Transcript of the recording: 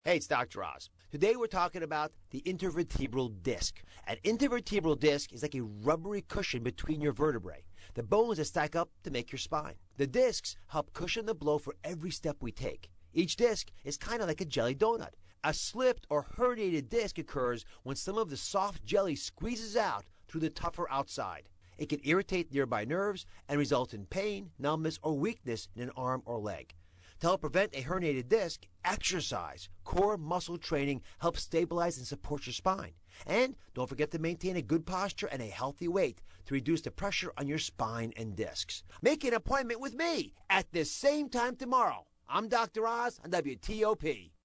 Hey, it's Dr. Oz. Today we're talking about the intervertebral disc. An intervertebral disc is like a rubbery cushion between your vertebrae, the bones that stack up to make your spine. The discs help cushion the blow for every step we take. Each disc is kind of like a jelly donut. A slipped or herniated disc occurs when some of the soft jelly squeezes out through the tougher outside. It can irritate nearby nerves and result in pain, numbness, or weakness in an arm or leg. To help prevent a herniated disc, exercise, core muscle training helps stabilize and support your spine. And don't forget to maintain a good posture and a healthy weight to reduce the pressure on your spine and discs. Make an appointment with me at this same time tomorrow. I'm Dr. Oz on WTOP.